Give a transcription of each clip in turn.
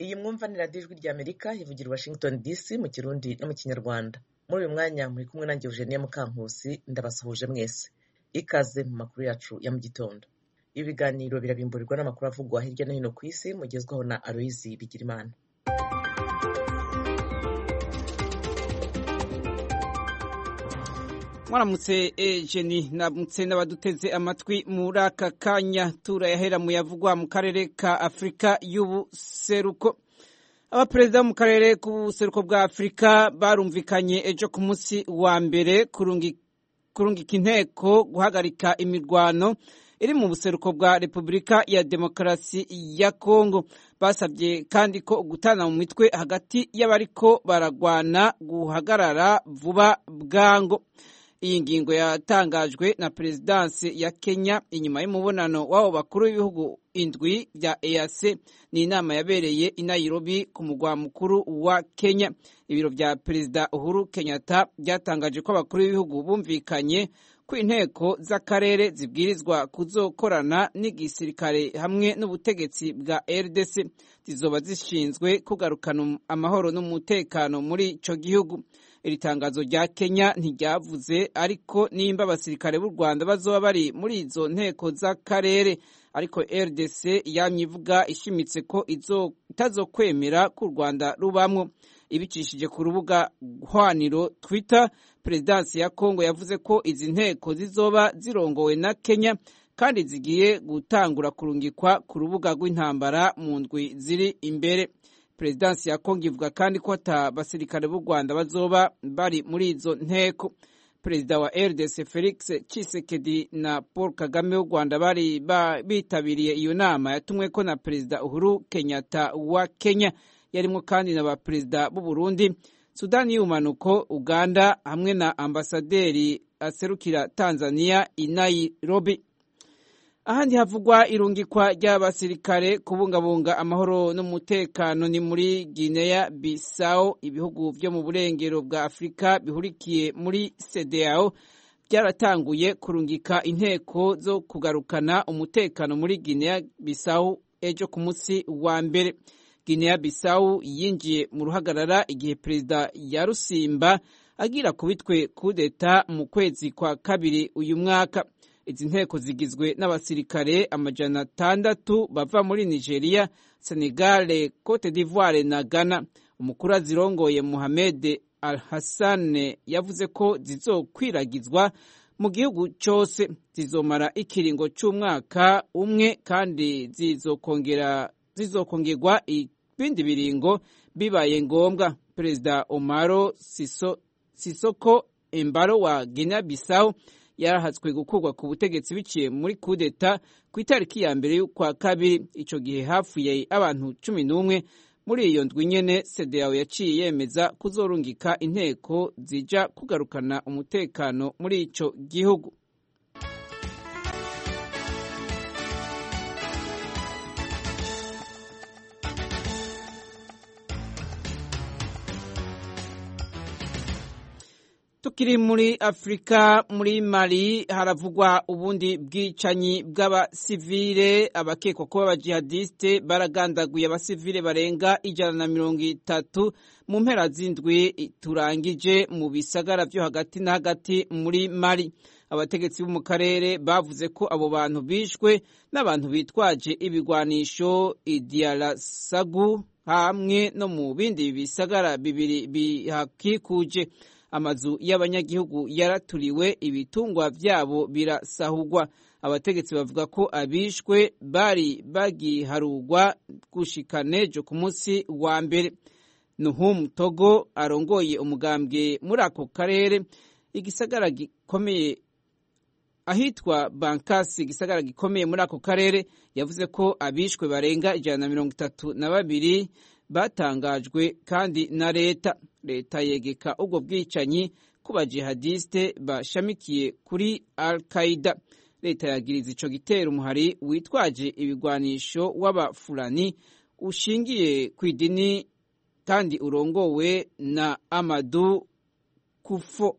Iyi mwumva ni radiyo ijwi ry'Amerika ivugira i Washington DC mu Kirundi no mu Kinyarwanda. Muri uyu mwanya muri kumwe nanjye Eugenie Mukankusi, ndabasuhuje mwese. Ikaze mu makuru yacu ya mu gitondo. Ibi biganiro birabimburirwa n'amakuru avugwa hirya no hino ku isi, mugezwaho na Aloyizi Bigirimana. Mwaramutse Eugenie, namutse n'abaduteze amatwi muri aka kanya. Turayahera mu yavugwa mu karere ka Afurika y'ubuseruko. Abaperezida mu karere k'ubuseruko bwa Afurika barumvikanye ejo ku munsi wa mbere kurungika inteko guhagarika imirwano iri mu buseruko bwa Repubulika ya Demokarasi ya Kongo. Basabye kandi ko gutana mu mitwe hagati y'abariko baragwana guhagarara vuba bwango. Iyi ngingo yatangajwe na Perezidansi ya Kenya inyuma y'umubonano w'abo bakuru b'ibihugu indwi bya EAC. Ni inama yabereye i Nairobi ku mugwa mukuru wa Kenya. Ibiro bya Perezida Uhuru Kenyatta byatangaje ko abakuru b'ibihugu bumvikanye ko inteko z'akarere zibwirizwa kuzokorana n'igisirikare hamwe n'ubutegetsi bwa RDC zizoba zishinzwe kugarukana amahoro n'umutekano muri ico gihugu. Iri tangazo rya Kenya ntiryavuze ariko nimba abasirikare b'u Rwanda bazoba bari muri izo nteko z'akarere, ariko RDC yamyivuga ishimitse ko itazokwemera ko u Rwanda rubamwo. Ibicishije ku rubuga hwaniro Twitter, Perezidansi ya Kongo yavuze ko izi nteko zizoba zirongowe na Kenya kandi zigiye gutangura kurungikwa ku rubuga rw'intambara mu ndwi ziri imbere. Perezidansi ya Kongo ivuga kandi ko ata basirikare b'u Rwanda bazoba bari muri izo nteko. Perezida wa RDC Felix Tshisekedi na Paul Kagame w'u Rwanda bari bitabiriye iyo nama yatumweko na Perezida Uhuru Kenyatta wa Kenya. Yarimwo kandi na ba perezida b'u Burundi, Sudani y'Ubumanuko, Uganda hamwe na ambasaderi aserukira Tanzania i Nairobi. Ahandi havugwa irungikwa ry'abasirikare kubungabunga amahoro n'umutekano ni muri Guinea Bissau. Ibihugu vyo mu burengero bwa Afrika bihurikiye muri CEDEAO byaratanguye kurungika inteko zo kugarukana umutekano muri Guinea Bissau ejo ku munsi wa mbere. Guinea Bissau yinjiye mu ruhagarara igihe Perezida Yarusimba agira kubitwe kudeta mu kwezi kwa kabiri uyu mwaka. Izi nteko zigizwe n'abasirikare 600 bava muri Nigeria, Senegal, Cote d'Ivoire na Ghana. Umukuru azirongoye Mohamed Al-Hassan yavuze ko zizokwiragizwa mu gihugu cyose, zizomara ikiringo c'umwaka umwe kandi zizokongerwa ibindi biringo bibaye ngombwa. Perezida Omaro Sisoko Embalo wa Guinea Bissau yarahatswe gukurwa ku butegetsi biciye muri kudeta ku itariki ya mbere y'ukwa kabiri. Ico gihe hapfuye abantu 11. Muri iyo ndwi nyene CEDEAO yaciye yemeza kuzorungika inteko zija kugarukana umutekano muri ico gihugu. Tukiri muri Afrika, muri Mali haravugwa ubundi bwicanyi bw'abasivile. Abakekwa kuba abajihadiste baragandaguye abasivile barenga 130 mu mpera z'indwi turangije mu bisagara vyo hagati na hagati muri Mali. Abategetsi bo mu karere bavuze ko abo bantu bishwe n'abantu bitwaje ibigwanisho Idialasagu hamwe no mu bindi bisagara bibiri bihakikuje. Amazu y'abanyagihugu yaraturiwe, ibitungwa vyabo birasahugwa. Abategetsi bavuga ko abishwe bari bagiharugwa gushika nejo ku munsi wa mbere. Nuhum Togo arongoye umugambwe muri ako karere, igisagara gikomeye ahitwa Bankasi, igisagara gikomeye muri ako karere, yavuze ko abishwe barenga 132 batangajwe kandi na leta. Leta yegeka ubwo bwicanyi ku bajihadiste bashamikiye kuri Al-Qaeda. Leta yagiriza ico gitero umuhari witwaje ibigwanisho w'abafulani ushingiye ku idini kandi urongowe na Amadou Kufo.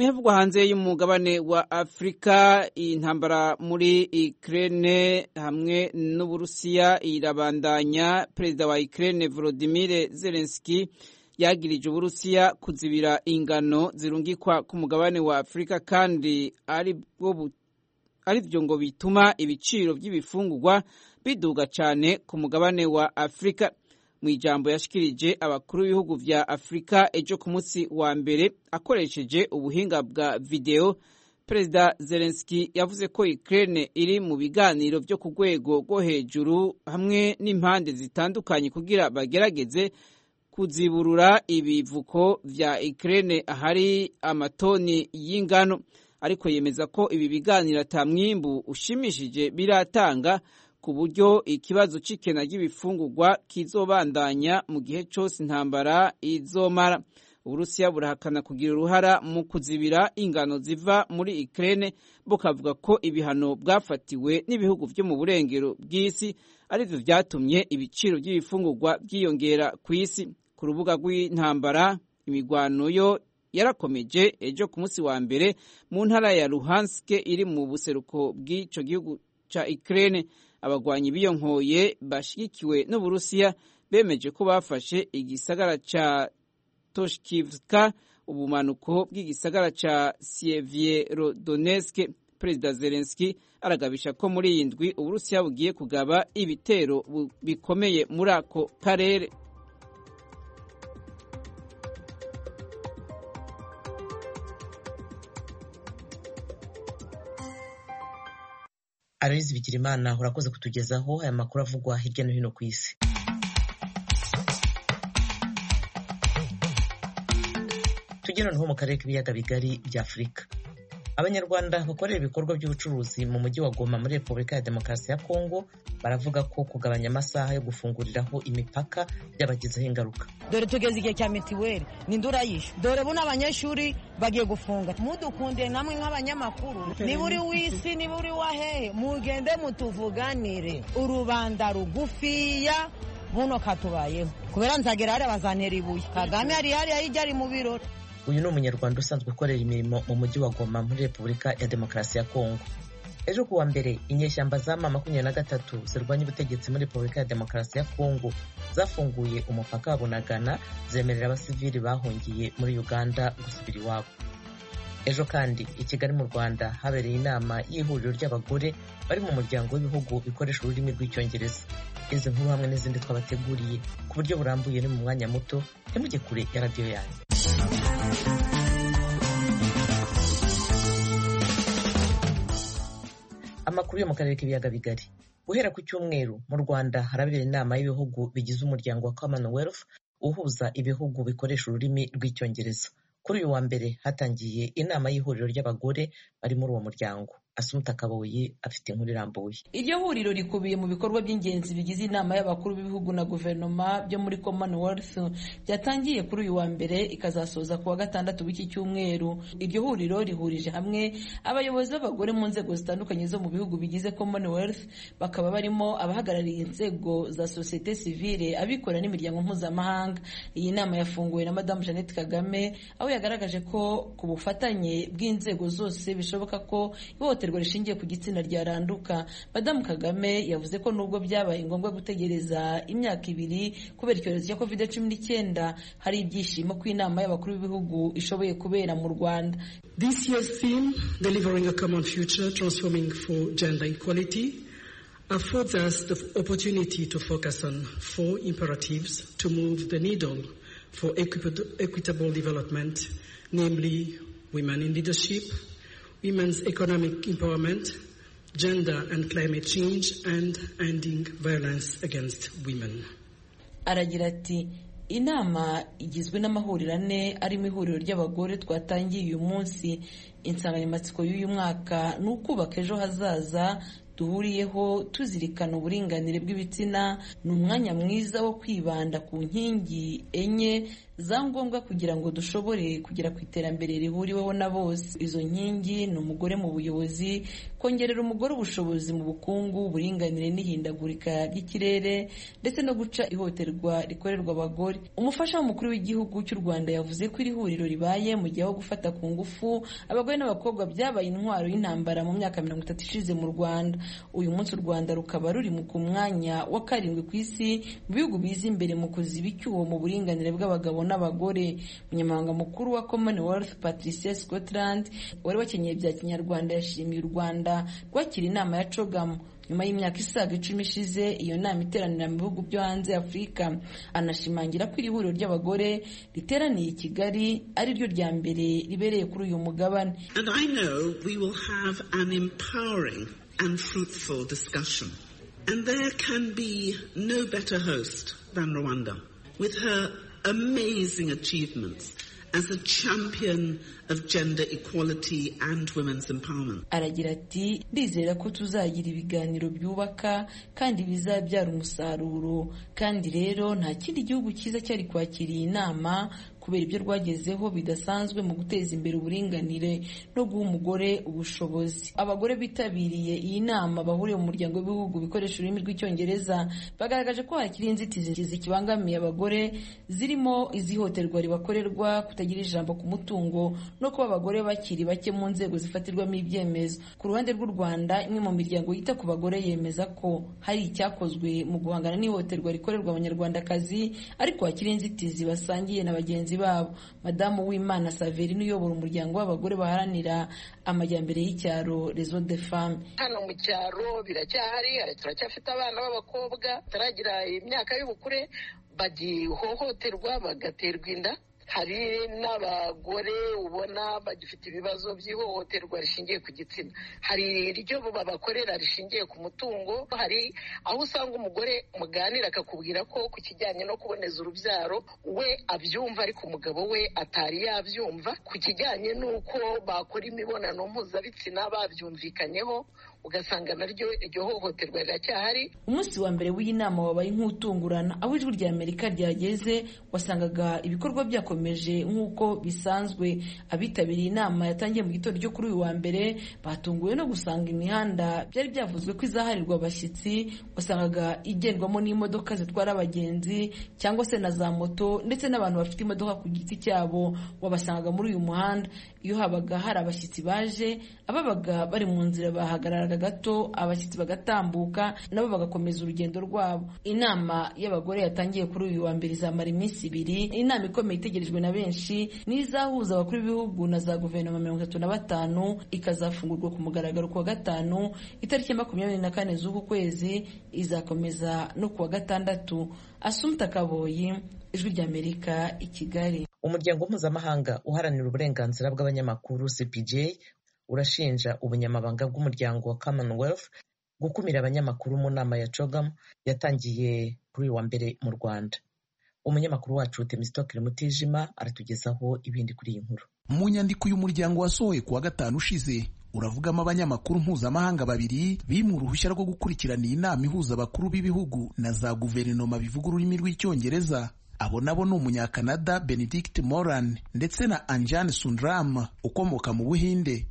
Muyavugwa hanze y'umugabane wa Afrika, intambara muri Ukraine hamwe n'Uburusiya irabandanya. Perezida wa Ukraine Volodymyr Zelensky yagirije Uburusiya kuzibira ingano zirungikwa ku mugabane wa Afrika kandi ari byo ngo bituma ibiciro by'ibifungurwa biduga cyane ku mugabane wa Afrika. Mu ijambo yashikirije abakuru b'ibihugu vya Afrika ejo ku munsi wa mbere akoresheje ubuhinga bwa video, Perezida Zelensky yavuze ko Ukraine iri mu biganiro byo ku rwego rwo hejuru hamwe n'impande zitandukanye kugira bagerageze kuziburura ibivuko vya Ukraine ahari amatoni y'ingano, ariko yemeza ko ibi biganiro ata mwimbu ushimishije biratanga ku buryo ikibazo c'ikena ry'ibifungurwa kizobandanya mu gihe cyose intambara izomara. Uburusiya burahakana kugira uruhara mu kuzibira ingano ziva muri Ukraine, bukavuga ko ibihano bwafatiwe n'ibihugu byo mu burengero bw'isi arivyo vyatumye ibiciro by'ibifungurwa byiyongera ku isi. Ku rubuga rw'intambara, imigwano yo yarakomeje ejo ku munsi wa mbere mu ntara ya Luhansk iri mu buseruko bw'ico gihugu ca Ukraine. Abagwanyi biyonkoye bashigikiwe n'Uburusiya bemeje ko bafashe igisagara ca Toshkivka, ubumanuko bw'igisagara ca Sievierodonetsk. Perezida Zelensky aragabisha ko muri iyi ndwi Uburusiya bugiye kugaba ibitero bikomeye muri ako karere. Aloyizi Bigirimana urakoze kutugezaho aya makuru avugwa hirya no hino ku isi. Tugere noneho mu karere k'ibiyaga bigari bya Afurika. Abanyarwanda bakorera ibikorwa by'ubucuruzi mu mujyi wa Goma muri Repubulika ya Demokarasi ya Kongo baravuga ko kugabanya amasaha yo gufunguriraho imipaka byabagizeho ingaruka. Dore tugeze igihe cya mitiweli n'indurayisho, dore buno abanyeshuri bagiye gufunga. Mudukunde namwe nk'abanyamakuru, niba uri w'isi niba uri wahehe, mugende mutuvuganire. Urubanda rugufiya buno katubayeho kubera nzagera hari bazantera ibuye. Kagame hari ayijya ari mu birori. Uyu ni umunyarwanda usanzwe ukorera imirimo mu mujyi wa Goma muri Repubulika ya Demokarasi ya Kongo. Ejo kuwa mbere inyeshyamba za M23 zirwanya ubutegetsi muri Repubulika ya Demokarasi ya Kongo zafunguye umupaka wa Bunagana, zemerera abasivili bahungiye muri Uganda gusubira iwabo. Ejo kandi i Kigali mu Rwanda habereye inama y'ihuriro ry'abagore bari mu muryango w'ibihugu bikoresha ururimi rw'icyongereza. Izi nkuru hamwe n'izindi twabateguriye ku buryo burambuye ni mu mwanya muto, ntimujye kure ya radiyo yanyu. Amakuru yo mu karere k'ibiyaga bigari. Guhera ku cyumweru mu Rwanda harabera inama y'ibihugu bigize umuryango wa Commonwealth uhuza ibihugu bikoresha ururimi rw'icyongereza. Kuri uyu wa mbere hatangiye inama y'ihuriro ry'abagore bari muri uwo muryango. Asumta Kaboyi afite inkuru irambuye. Iryo huriro rikubiye mu bikorwa by'ingenzi bigize inama y'abakuru b'ibihugu na guverinoma byo muri Commonwealth byatangiye kuri uyu wa mbere ikazasoza ku wa gatandatu w'iki cyumweru. Iryo huriro rihurije hamwe abayobozi b'abagore mu nzego zitandukanye zo mu bihugu bigize Commonwealth, bakaba barimo abahagarariye inzego za societe civile, abikorera n'imiryango mpuzamahanga. Iyi nama yafunguwe na Madame Jeannette Kagame, aho yagaragaje ko ku bufatanye bw'inzego zose bishoboka ko ihohoterwa rishingiye ku gitsina ryaranduka. Madamu Kagame yavuze ko nubwo byabaye ngombwa gutegereza imyaka 2 kubera icyorezo cya COVID-19, hari ibyishimo ko inama y'abakuru b'ibihugu ishoboye kubera mu Rwanda. This year's theme, Delivering a Common Future, Transforming for Gender Equality, affords us the opportunity to focus on 4 imperatives to move the needle for equitable development, namely women in leadership, women's economic empowerment, gender and climate change, and ending violence against women. Aragira ati inama igizwe n'amahuriro 4 arimo ihuriro ry'abagore twatangiye uyu munsi. Insanganyamatsiko y'uyu mwaka ni ukubaka ejo hazaza duhuriyeho tuzirikana uburinganire bw'ibitsina. Ni umwanya mwiza wo kwibanda ku nkingi 4 za ngombwa kugira ngo dushobore kugera ku iterambere rihuriweho na bose. Izo nkingi ni umugore mu buyobozi, kongerera umugore ubushobozi mu bukungu, uburinganire n'ihindagurika ry'ikirere, ndetse no guca ihohoterwa rikorerwa abagore. Umufasha w'umukuru w'igihugu cy'u Rwanda yavuze ko iri huriro ribaye mu gihe aho gufata ku ngufu abagore n'abakobwa byabaye intwaro y'intambara mu myaka 30 ishize mu Rwanda. Uyu munsi u Rwanda rukaba ruri ku mwanya wa 7 ku isi mu bihugu biza imbere mu kuziba icyuho mu buringanire bw'abagabo n'abagore. Umunyamabanga mukuru wa Commonwealth Patricia Scotland wari wakenyeye bya kinyarwanda yashimiye u Rwanda rwakira inama ya CHOGM nyuma y'imyaka isaga 10 ishize iyo nama iteranira mu bihugu byo hanze Afurika. Anashimangira ko iri huriro ry'abagore riteraniye i Kigali ari ryo rya mbere ribereye kuri uyu mugabane. And I know we will have an empowering and fruitful discussion. And there can be no better host than Rwanda, with her amazing achievements as a champion of gender equality and women's empowerment. Aragira ati, ndizera ko tuzagira ibiganiro byubaka kandi bizabyara umusaruro, kandi rero nta kindi gihugu cyiza cyari kwakiriye inama kubera ibyo rwagezeho bidasanzwe mu guteza imbere uburinganire no guha umugore ubushobozi. Abagore bitabiriye iyi nama bahuriye mu muryango w'ibihugu bikoresha ururimi rw'icyongereza bagaragaje ko hakiri inzitizi zikibangamiye abagore, zirimo izihoterwa ribakorerwa, kutagira ijambo ku mutungo, no kuba abagore bakiri bake mu nzego zifatirwamo ibyemezo. Ku ruhande rw'u Rwanda, imwe mu miryango yita ku bagore yemeza ko hari icyakozwe mu guhangana n'ihohoterwa rikorerwa abanyarwandakazi, ariko hakiri inzitizi basangiye na bagenzi babo. Madamu Uwimana Saverine uyobora umuryango w'abagore baharanira amajyambere y'icyaro Réseau des Femmes. Hano mu cyaro biracyahari, turacyafite abana b'abakobwa taragira imyaka y'ubukure bagihohoterwa bagaterwa inda. Hari n'abagore ubona bagifite ibibazo by'ihohoterwa rishingiye ku gitsina. Hari iryo babakorera rishingiye ku mutungo. Hari aho usanga umugore muganira akakubwira ko ku kijyanye no kuboneza urubyaro we abyumva ariko umugabo we atari yabyumva. Ku kijyanye n'uko bakora imibonano mpuzabitsina babyumvikanyeho, ugasanga naryo iryo hohoterwa riracyahari. Umunsi wa mbere w'iyi nama wabaye nk'utungurana, aho ijwi rya Amerika ryageze wasangaga ibikorwa byakomeje nk'uko bisanzwe. Abitabiriye inama yatangiye mu gitondo cyo kuri uyu wa mbere batunguwe no gusanga imihanda byari byavuzwe ko izaharirwa abashyitsi wasangaga igendwamo n'imodoka zitwara abagenzi cyangwa se na za moto, ndetse n'abantu bafite imodoka ku giti cyabo wabasangaga muri uyu muhanda. Iyo habaga hari abashyitsi baje, ababaga bari mu nzira bahagarara gato, abashyitsi bagatambuka nabo bagakomeza urugendo rwabo. Inama y'abagore yatangiye kuri uyu wa mbere izamara iminsi 2. Inama ikomeye itegerejwe na benshi nizahuza abakuru b'ibihugu na za guverinoma 35, ikazafungurwa ku mugaragaro ku wa gatanu itariki 24 z'uku kwezi, izakomeza no ku wa gatandatu. Assumpta Kaboyi, Ijwi ry'Amerika, i Kigali. Umuryango mpuzamahanga uharanira uburenganzira bw'abanyamakuru CPJ urashinja ubunyamabanga bw'umuryango wa Commonwealth gukumira abanyamakuru mu nama ya CHOGM yatangiye kuri uyu wa mbere mu Rwanda. Umunyamakuru wacu Temistokile Mutijima aratugezaho ibindi kuri iyi nkuru. Mu nyandiko y'umuryango wasohoye ku wa gatanu ushize uravugamo abanyamakuru mpuzamahanga 2 bimwe uruhushya rwo gukurikirana iyi nama ihuza abakuru b'ibihugu na za guverinoma bivuga ururimi rw'icyongereza. Abo nabo ni umunyakanada Benedict Moran ndetse na Anjan Sundram ukomoka mu Buhinde.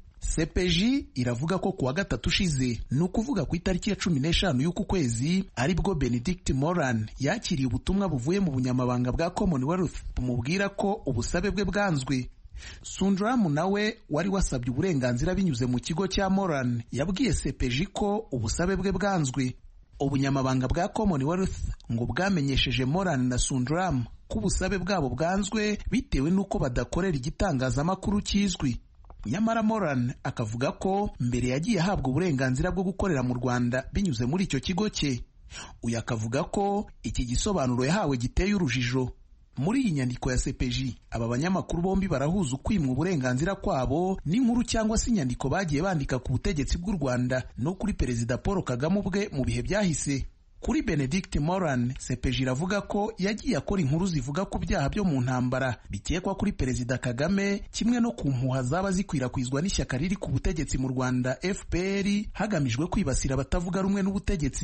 CPJ iravuga ko kuwa gatatu ushize, ni ukuvuga ku itariki ya 15 y'uku kwezi, aribwo Benedict Moran yakiriye ubutumwa buvuye mu bunyamabanga bwa Commonwealth bumubwira ko ubusabe bwe bwanzwe. Sundram nawe wari wasabye uburenganzira binyuze mu kigo cya Moran yabwiye CPJ ko ubusabe bwe bwanzwe. Ubunyamabanga bwa Commonwealth ngo bwamenyesheje Moran na Sundram ko ubusabe bwabo bwanzwe bitewe n'uko badakorera igitangazamakuru kizwi. Nyamara Moran akavuga ko mbere yagiye ahabwa uburenganzira bwo gukorera mu Rwanda binyuze muri icyo kigo cye. Uyu akavuga ko iki gisobanuro yahawe giteye urujijo. Muri iyi nyandiko ya CPJ, aba banyamakuru bombi barahuza ukwimwa uburenganzira kwabo n'inkuru cyangwa se inyandiko bagiye bandika ku butegetsi bw'u Rwanda no kuri Perezida Paul Kagame ubwe mu bihe byahise. Kuri Benedict Moran, CPJ iravuga ko yagiye akora inkuru zivuga ku byaha byo mu ntambara bikekwa kuri Perezida Kagame, kimwe no ku mpuha zaba zikwirakwizwa n'ishyaka riri ku butegetsi mu Rwanda FPR hagamijwe kwibasira abatavuga rumwe n'ubutegetsi.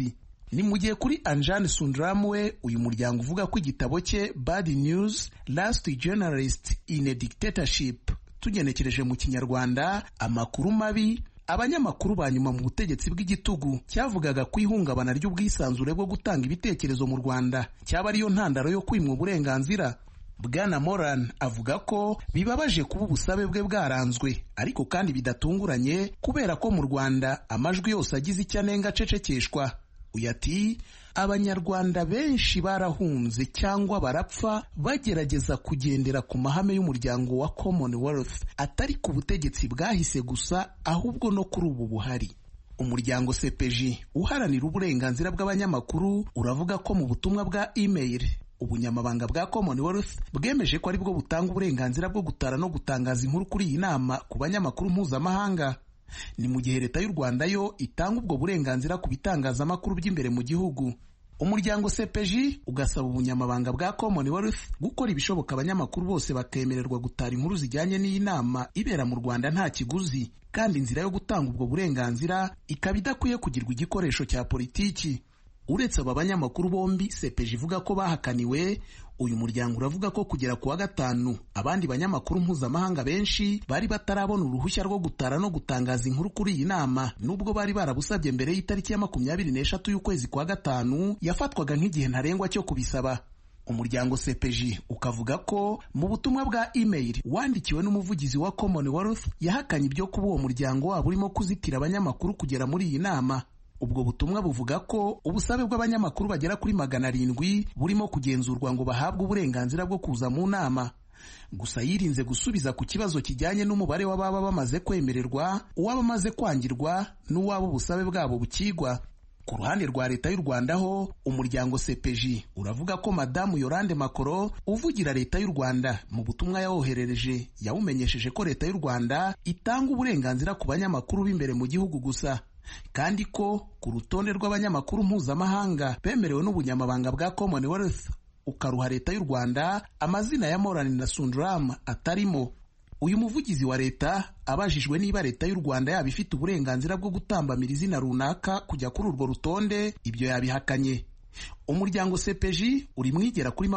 Ni mu gihe kuri Anjane Sundram we uyu muryango uvuga ko igitabo cye Bad News Last Journalist in a Dictatorship, tugenekereje mu Kinyarwanda amakuru mabi, abanyamakuru ba nyuma mu butegetsi bw'igitugu, cyavugaga ku ihungabana ry'ubwisanzure bwo gutanga ibitekerezo mu Rwanda cyaba ariyo ntandaro yo kwimwa uburenganzira. Bwana Moran avuga ko bibabaje kuba ubusabe bwe bwaranzwe, ariko kandi bidatunguranye kubera ko mu Rwanda amajwi yose agize icyo anenga acecekeshwa. Uyu ati abanyarwanda benshi barahunze cyangwa barapfa bagerageza kugendera ku mahame y'umuryango wa Commonwealth, atari ku butegetsi bwahise gusa ahubwo no kuri ubu buhari. Umuryango CPJ uharanira uburenganzira bw'abanyamakuru uravuga ko mu butumwa bwa email ubunyamabanga bwa Commonwealth bwemeje ko ari bwo butanga uburenganzira bwo gutara no gutangaza inkuru kuri iyi nama ku banyamakuru mpuzamahanga. Ni mu gihe leta y'u Rwanda yo itanga ubwo burenganzira ku bitangazamakuru by'imbere mu gihugu. Umuryango CPJ ugasaba ubunyamabanga bwa Commonwealth gukora ibishoboka abanyamakuru bose bakemererwa gutara inkuru zijyanye n'iyi nama ibera mu Rwanda nta kiguzi, kandi inzira yo gutanga ubwo burenganzira ikaba idakwiye kugirwa igikoresho cya politiki. Uretse aba banyamakuru bombi CPJ ivuga ko bahakaniwe, uyu muryango uravuga ko kugera ku wa gatanu abandi banyamakuru mpuzamahanga benshi bari batarabona uruhushya rwo gutara no gutangaza inkuru kuri iyi nama, nubwo bari barabusabye mbere y'itariki ya 24 y'ukwezi kwa gatanu yafatwaga nk'igihe ntarengwa cyo kubisaba. Umuryango CPJ ukavuga ko mu butumwa bwa email wandikiwe n'umuvugizi wa Commonwealth yahakanye ibyo kuba uwo muryango wabo urimo kuzitira abanyamakuru kugera muri iyi nama. Ubwo butumwa buvuga ko ubusabe bw'abanyamakuru bagera kuri 700 burimo kugenzurwa ngo bahabwe uburenganzira bwo kuza mu nama. Gusa yirinze gusubiza ku kibazo kijyanye n'umubare w'ababa bamaze kwemererwa, uwaba amaze kwangirwa n'uwaba ubusabe bwabo bukigwa. Ku ruhande rwa leta y'u Rwanda ho umuryango CPJ uravuga ko Madamu Yolande Makoro uvugira leta y'u Rwanda mu butumwa yawoherereje yawumenyesheje ko leta y'u Rwanda itanga uburenganzira ku banyamakuru b'imbere mu gihugu gusa, kandi ko ku rutonde rw'abanyamakuru mpuzamahanga bemerewe n'ubunyamabanga bwa Commonwealth ukaruha leta y'u Rwanda amazina ya Moran na Sundram atarimo. Uyu muvugizi wa leta abajijwe niba leta y'u Rwanda yaba ifite uburenganzira bwo gutambamira izina runaka kujya kuri urwo rutonde, ibyo yabihakanye. Umuryango CPJ uri mwigera kuri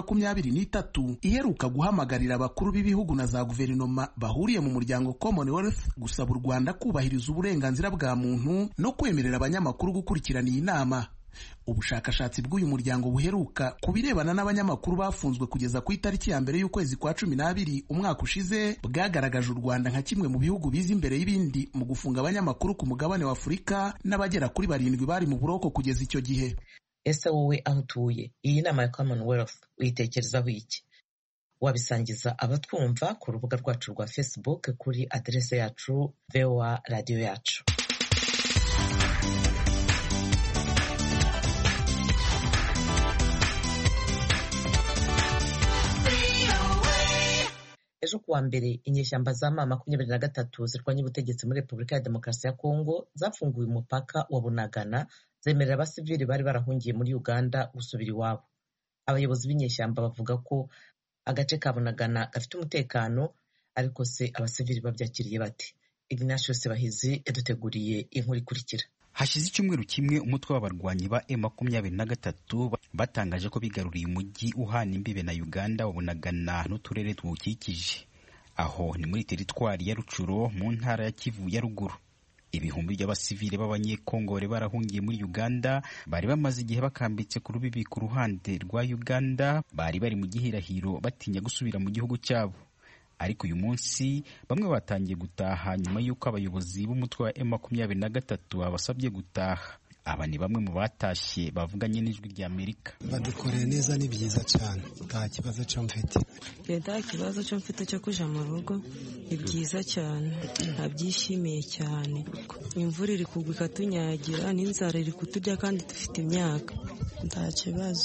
23 iheruka guhamagarira abakuru b'ibihugu na za guverinoma bahuriye mu muryango Commonwealth gusaba u Rwanda kubahiriza uburenganzira bwa muntu no kwemerera abanyamakuru gukurikirana iyi nama. Ubushakashatsi bw'uyu muryango buheruka ku birebana n'abanyamakuru bafunzwe kugeza ku itariki ya mbere y'ukwezi kwa 12 umwaka ushize bwagaragaje u Rwanda nka kimwe mu bihugu biza imbere y'ibindi mu gufunga abanyamakuru ku mugabane wa Afurika, n'abagera kuri 7 bari mu buroko kugeza icyo gihe. Ese wowe aho utuye iyi nama ya Commonwealth uyitekerezaho iki? Wabisangiza abatwumva ku rubuga rwacu rwa Facebook kuri adresse yacu VOA Radio yacu. Ejo kuwa mbere inyeshyamba za M23 zirwanya ubutegetsi muri Repubulika ya Demokarasi ya Kongo zafunguye umupaka wa Bunagana zemerera abasivili bari barahungiye muri Uganda gusubira iwabo. Abayobozi b'inyeshyamba bavuga ko agace ka Bunagana gafite umutekano, ariko se abasivili babyakiriye bati? Ignatius Bahizi yaduteguriye inkuru ikurikira. Hashize icyumweru kimwe umutwe w'abarwanyi ba M23 batangaje ko bigaruriye umujyi uhana imbibe na Uganda wa Bunagana n'uturere tuwukikije. Aho ni muri teritwari ya Rucuro mu ntara ya Kivu ya ruguru. Ibihumbi by'abasivile b'abanyekongo bari barahungiye muri Uganda bari bamaze igihe bakambitse ku rubibi ku ruhande rwa Uganda, bari bari mu gihirahiro batinya gusubira mu gihugu cyabo. Ariko uyu munsi bamwe batangiye gutaha nyuma y'uko abayobozi b'umutwe wa M23 babasabye gutaha. Aba ni bamwe mu batashye bavuganye n'ijwi rya Amerika. Badukoreye neza, ni byiza cyane, nta kibazo cyo mfite. Nta kibazo cyo mfite cyo kuja mu rugo, ni byiza cyane, nabyishimiye cyane. Imvura iri kugwa ikatunyagira, n'inzara iri kuturya kandi dufite imyaka. Nta kibazo,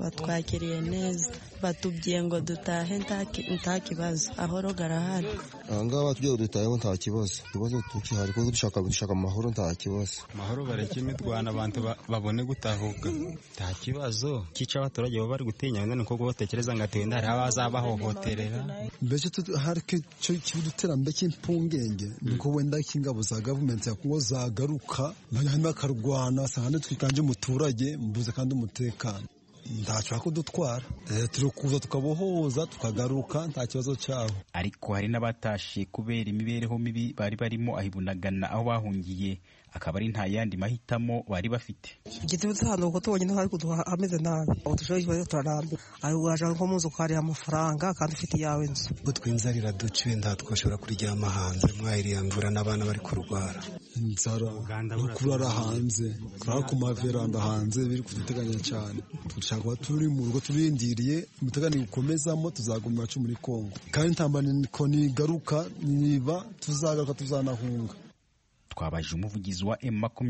batwakiriye neza batubwiye ngo dutahe nta kibazo ahoro garahari. Ahangaha batubwiye ngo dutahe nta kibazo tukihari kuko dushaka amahoro nta kibazo. Amahoro bareke imirwano abantu babone gutahuka nta kibazo kica abaturage baba bari gutinya ngo nuko batekereza ngo atenda hari abazabahohoterera. Mbese hari cyo kiduterambye cy'impungenge nuko wenda ingabo za government ya Kongo zagaruka hanyuma akarwana sahane twikanje umuturage mbuze kandi umutekano ntacyo kudutwara turi kuza tukabohoza tukagaruka nta kibazo cyaho. Ariko hari n'abatashe kubera imibereho mibi bari barimo ahibunagana aho bahungiye akaba ari nta yandi mahitamo bari bafite. Igitimo cyane uko tubonye ntari kuduha ameze nabi aho tushoye kibazo turarambe ayo uraje nko muzo kwari amafaranga kandi ufite yawe nzu ubwo twinzarira duciye ndatwoshora kurigira amahanze mwahiriye mvura n'abana bari kurwara inzara kurara hanze kurara ku maveranda hanze biri kuduteganya cyane dushaka turi mu rugo turindiriye umutegani gukomezamo tuzagumira cyo muri Kongo kandi ntambane ko nigaruka niba tuzagaruka tuzanahunga. Twabaje umuvugizi wa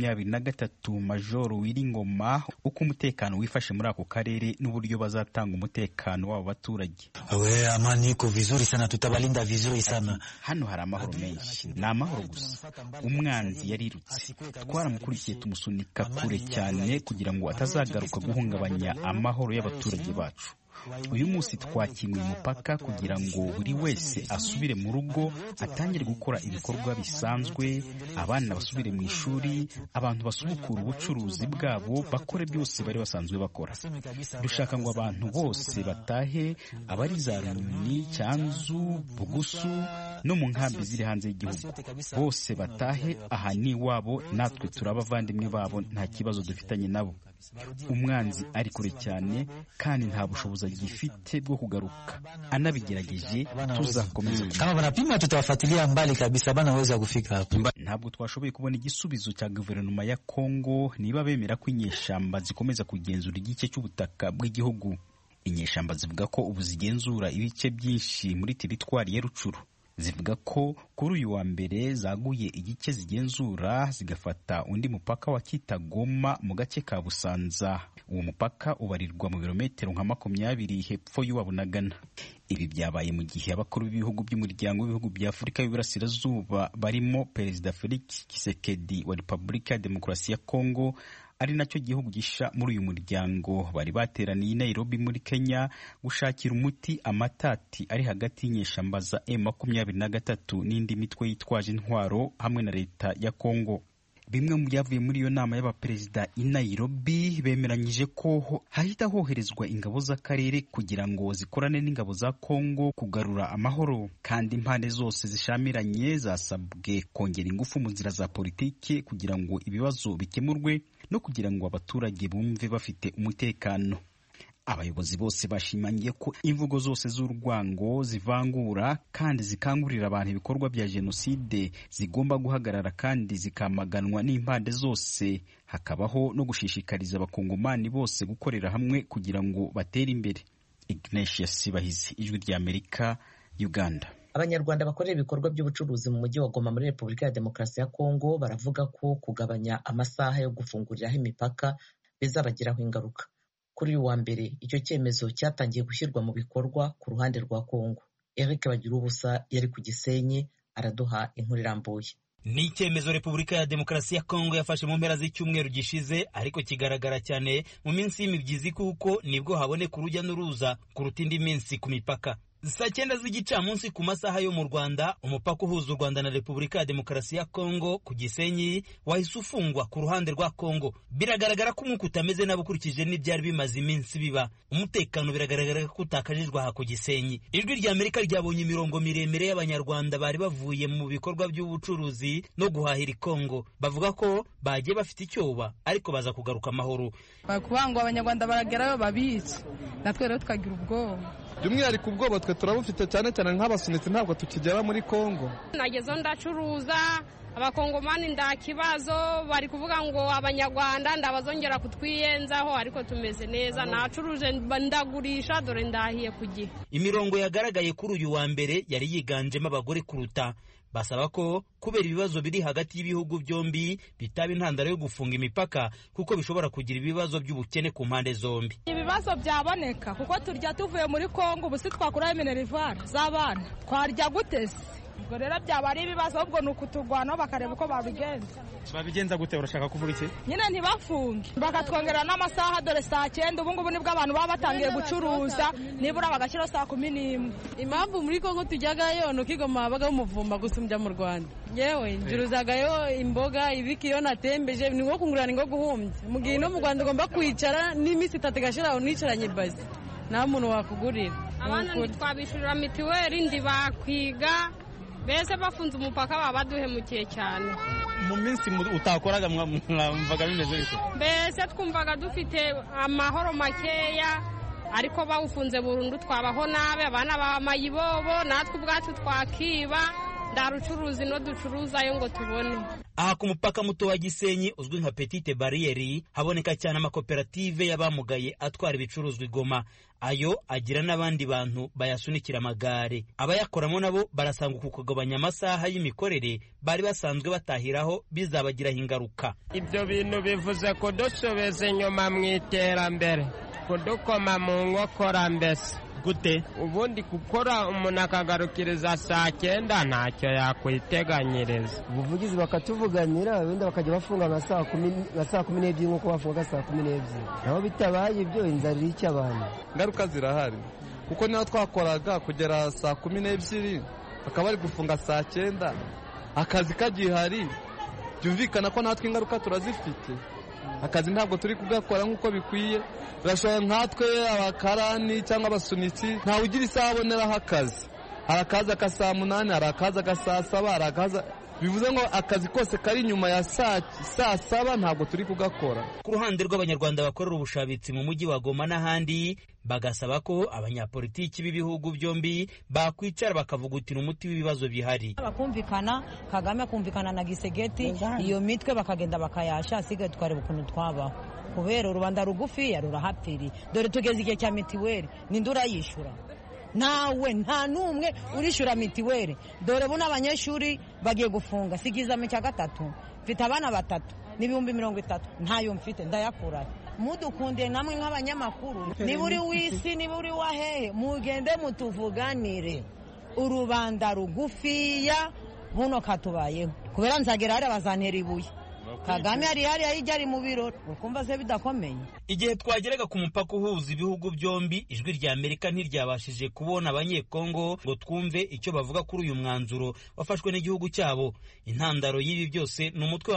M23 Major Wiringoma uko umutekano wifashe muri ako karere n'uburyo bazatanga umutekano w'abo baturage. Amani iko vizuri sana, tutabalinda vizuri sana. Hano hari amahoro menshi, ni amahoro gusa. Umwanzi yarirutse, twaramukurikiye tumusunika kure cyane kugira ngo atazagaruka guhungabanya amahoro y'abaturage bacu. Uyu munsi twakinguye umupaka kugira ngo buri wese asubire mu rugo atangire gukora ibikorwa bisanzwe, abana basubire mu ishuri, abantu basubukura ubucuruzi bwabo bakore byose bari basanzwe bakora. Dushaka ngo abantu bose batahe, abari za Runi, Cyanzu, Bugusu no mu nkambi ziri hanze y'igihugu bose batahe aha ni wabo, natwe turabavandimwe babo nta kibazo dufitanye nabo. Umwanzi ari kure cyane kandi nta bushobozi gifite bwo kugaruka, anabigerageje tuzakomeza kama banapima tutawafuatilia mbali kabisa banaweza kufika hapo. Ntabwo twashoboye kubona igisubizo cya guverinoma ya Kongo niba bemera ko inyeshamba zikomeza kugenzura igice cy'ubutaka bw'igihugu. Inyeshamba zivuga ko ubu zigenzura ibice byinshi muri teritwari ya Rucuru. Zivuga ko kuri uyu wa mbere zaguye igice zigenzura zigafata undi mupaka wa Kitagoma mu gace ka Busanza. Uwo mupaka ubarirwa mu birometero nka 20 hepfo y'Uwabunagana. Ibi byabaye mu gihe abakuru b'ibihugu by'umuryango w'ibihugu bya Afurika y'Iburasirazuba barimo Perezida Felix Tshisekedi wa Repubulika ya Demokarasi ya Kongo ari nacyo gihugu gisha muri uyu muryango bari bateraniye i Nairobi muri Kenya gushakira umuti amatati ari hagati y'inyeshamba za M23 n'indi mitwe yitwaje intwaro hamwe na leta ya Kongo. Bimwe mu byavuye muri iyo nama y'abaperezida i Nairobi bemeranyije ko hahita hoherezwa ingabo z'akarere kugira ngo zikorane n'ingabo za Kongo kugarura amahoro, kandi impande zose zishamiranye zasabwe kongera ingufu mu nzira za politiki kugira ngo ibibazo bikemurwe no kugira ngo abaturage bumve bafite umutekano. Abayobozi bose bashimangiye ko imvugo zose z'urwango zivangura kandi zikangurira abantu ibikorwa bya jenoside zigomba guhagarara kandi zikamaganwa n'impande zose, hakabaho no gushishikariza abakongomani bose gukorera hamwe kugira ngo batere imbere. Ignatius Bahizi, Ijwi rya Amerika, Uganda. Abanyarwanda bakorera ibikorwa by'ubucuruzi mu mujyi wa Goma muri Repubulika ya Demokarasi ya Kongo baravuga ko kugabanya amasaha yo gufunguriraho imipaka bizabagiraho ingaruka. Kuri uyu wa mbere icyo cyemezo cyatangiye gushyirwa mu bikorwa ku ruhande rwa Kongo. Eric Bagirubusa yari ku Gisenyi araduha inkuru irambuye. Ni icyemezo Repubulika ya Demokarasi ya Kongo yafashe mu mpera z'icyumweru gishize, ariko kigaragara cyane mu minsi y'imibyizi kuko nibwo haboneka urujya n'uruza kuruta indi minsi ku mipaka. Saa 9 z'igicamunsi ku masaha yo mu Rwanda, umupaka uhuza u Rwanda na Repubulika ya Demokarasi ya Kongo ku Gisenyi wahise ufungwa ku ruhande rwa Kongo. Biragaragara ko umwuka utameze n'abukurikije n'ibyari bimaze iminsi biba. Umutekano biragaragara ko utakajijwe aha ku Gisenyi. Ijwi rya Amerika ryabonye imirongo miremire y'abanyarwanda bari bavuye mu bikorwa by'ubucuruzi no guhahira i Kongo. Bavuga ko bagiye bafite icyoba ariko baza kugaruka amahoro. Bakubango abanyarwanda baragerayo babice, natwe rero tukagira ubwoba. By'umwihariko ubwoba twe turabufite cyane cyane nk'abasunitsi, ntabwo tukigera muri Kongo. Nagezeho ndacuruza, abakongomani nda kibazo bari kuvuga ngo abanyarwanda ndabazongera kutwiyenzaho, ariko tumeze neza, nacuruje ndagurisha dore ndahiye ku gihe. Imirongo yagaragaye kuri uyu wa mbere yari yiganjemo abagore kuruta. basaba ko kubera ibibazo biri hagati y'ibihugu byombi bitaba intandaro yo gufunga imipaka kuko bishobora kugira ibibazo by'ubukene ku mpande zombi. Ibibazo byaboneka kuko turya tuvuye muri Kongo, ubu si twakuraho minerivare z'abana, twarya gutese. Ubwo rero byaba ari ibibazo, ahubwo ni ukuturwanaho bakareba uko babigenza. Babigenza gute? Urashaka kuvuga iki? Nyine ntibafunge bakatwongera n'amasaha, dore saa 9 ubu ngubu nibwo abantu baba batangiye gucuruza, nibura bagashyiraho saa 11. Impamvu muri Kongo tujyagayo nuko Igoma habagaho umuvumba gusumbya mu Rwanda. Yewe njuruzagayo imboga ibiki yo natembeje ni nko kungurana ngo guhumbya. Mu gihe no mu Rwanda ugomba kwicara n'iminsi 3 gashira unicaranye base. Nta muntu wakugurira. Abana ntitwabishurira mitiweli ndi bakwiga. Bese bafunze umupaka baba baduhemukiye cyane. Mu minsi utakoraga mwumvaga bimeze bite? Bese twumvaga dufite amahoro makeya, ariko bawufunze burundu twabaho nabe, abana bamayibobo, natwe ubwacu twakiba, ndarucuruzi no ducuruzayo ngo tubone. Aha ku mupaka muto wa Gisenyi uzwi nka Petite Barriere haboneka cyane amakoperative y'abamugaye atwara ibicuruzwa Igoma. Ayo agira n'abandi bantu bayasunikira amagare. Abayakoramo nabo barasanga kugabanya amasaha y'imikorere bari basanzwe batahiraho bizabagiraho ingaruka. Ibyo bintu bivuze ko dusobeze nyuma mu iterambere, kudukoma mu nkokora mbese. Gute? Ubundi gukora umuntu akagarukiriza saa 9 ntacyo yakwiteganyiriza. Ubuvugizi bakatuvuganira wenda bakajya bafunga nka saa 12 nk'uko bafunga saa 12. Naho bitabaye ibyo inzara irica abantu. Ingaruka zirahari kuko niho twakoraga kugera saa 12 bakaba bari gufunga saa 9, akazi kagihari, byumvikana ko natwe ingaruka turazifite. Akazi ntabwo turi kugakora nk'uko bikwiye. Birashobora nkatwe abakarani cyangwa abasunitsi ntawe ugira isaha aboneraho akazi. Hari akazi ka saa 8, hari akazi ka saa 7, hari akazi, bivuze ngo akazi kose kari inyuma ya saa 7 ntabwo turi kugakora. Ku ruhande rw'abanyarwanda bakorera ubushabitsi mu mujyi wa Goma n'ahandi bagasaba ko abanyapolitiki b'ibihugu byombi bakwicara bakavugutira umuti w'ibibazo bihari. Bakumvikana, Kagame akumvikana na Gisegeti, iyo mitwe bakagenda bakayasha, asigaye twareba ukuntu twabaho. Kubera urubanda rugufi rurahapfiri. Dore tugeze igihe cya mitiweli, nindura yishura. Nawe nta numwe urishura mitiweli. Dore buna abanyeshuri bagiye gufunga sigiza mu cya 3. Mfite abana 3 n'ibihumbi 30. Ntayo mfite ndayakura. Mudukunde namwe nk'abanyamakuru. Niba uri wisi niba uri wahehe mugende mutuvuganire. Urubanda rugufiya buno katubayeho. Kubera nzagera hari abazantera ibuye. Kagame ari ayijyari mu biro ukumva se bidakomeye. Igihe twageraga ku mupaka uhuza ibihugu byombi ijwi rya Amerika ntiryabashije kubona abanyekongo ngo twumve icyo bavuga kuri uyu mwanzuro wafashwe n'igihugu cyabo. Intandaro y'ibi byose ni umutwe wa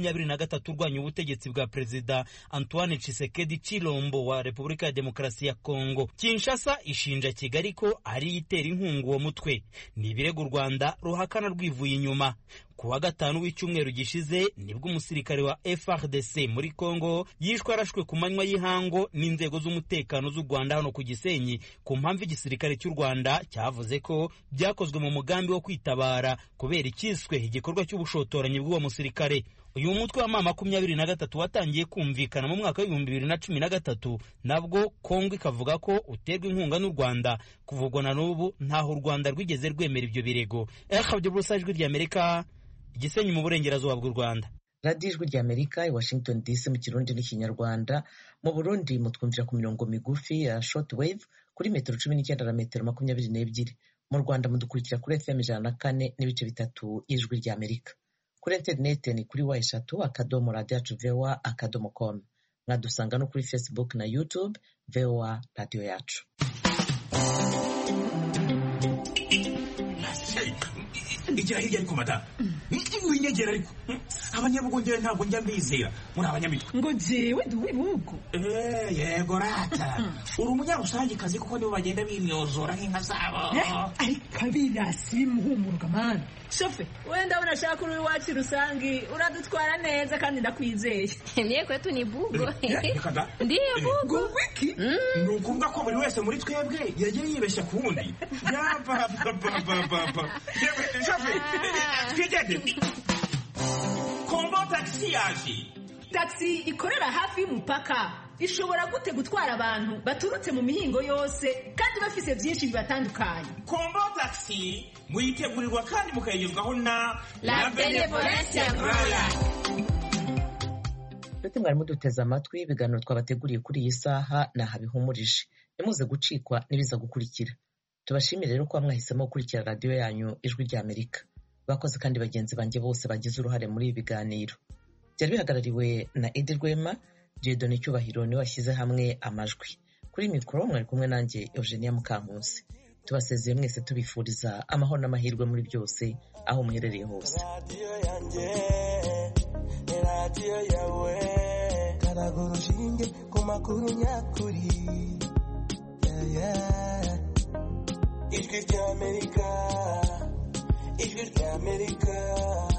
M23 urwanya ubutegetsi bwa Perezida Antoine Tshisekedi Chilombo wa Repubulika ya Demokarasi ya Kongo. Kinshasa ishinja Kigali ko ari itera inkunga uwo mutwe. Ni ibirego u Rwanda ruhakana rwivuye inyuma. Ku wa 5 w'icyumweru gishize nibwo umusirikare wa FARDC muri Kongo yishwe arashwe ku manywa y'ihango n'inzego z'umutekano z'u Rwanda hano ku Gisenyi ku mpamvu igisirikare cy'u Rwanda cyavuze ko byakozwe mu mugambi wo kwitabara kubera ikiswe igikorwa cy'ubushotoranyi bw'uwo musirikare. Uyu mutwe wa M23 watangiye kumvikana mu mwaka wa 2013 nabwo Kongo ikavuga ko uterwa inkunga n'u Rwanda. Kuvugwa na n'ubu ntaho u Rwanda rwigeze rwemera ibyo birego. Ijwi rya Amerika Gisenyi mu burengerazuba bw'u Rwanda. Radio Ijwi rya Amerika i Washington DC mu Kirundi n'Ikinyarwanda. Mu Burundi mutwumvira ku mirongo migufi ya shortwave kuri metero 19 na metero 22. Mu Rwanda mudukurikira kuri FM 104.3 Ijwi rya Amerika. Kuri internet ni kuri wa@radio.voa.com. Mwadusanga no kuri Facebook na YouTube VOA Radio Yacu. Igira hirya ariko mata. Winyegera ariko. Abanyabugongera ntabwo njya mbizera. Muri abanyamitwe. Ngo jewe ndi wibugo. Yego rata. Uri umunyarusangi kazi kuko nibo bagenda bimyozora nk'inka zabo. Ariko birasi muhumuruka man. Shofe, wenda unashaka uri wacu rusangi uradutwara neza kandi ndakwizeye. Niye kwetu ni bugo. Ndiye bugo. Wiki. Nukumva ko buri wese muri twebwe yagiye yibeshya ku wundi. Yaba papa. Shofe, twigende. Kombo taxi yaje. Taxi ikorera hafi y'umupaka ishobora gute gutwara abantu baturutse mu mihingo yose kandi bafise byinshi bibatandukanye? Kombo Taxi muyitegurirwa kandi mukayigezwaho na La Benevolencia Royal. Ndetse mwari muduteze amatwi ibiganiro twabateguriye kuri iyi saha naha bihumurije. Nimuze gucikwa n'ibiza gukurikira. Tubashimire rero ko mwahisemo gukurikira radio yanyu Ijwi rya Amerika. Bakoze kandi bagenzi banjye bose bagize uruhare muri ibi biganiro. Byari bihagarariwe na Edi Rwema, Dieudonne Cyubahiro niwe washyize hamwe amajwi. Kuri mikoro mwari kumwe nanjye Eugenia Mukankusi. Tubasezeye mwese tubifuriza amahoro n'amahirwe muri byose aho muherereye hose. Radio yawe karagurushinge ku makuru nyakuri. Ijwi rya Amerika, Ijwi rya Amerika.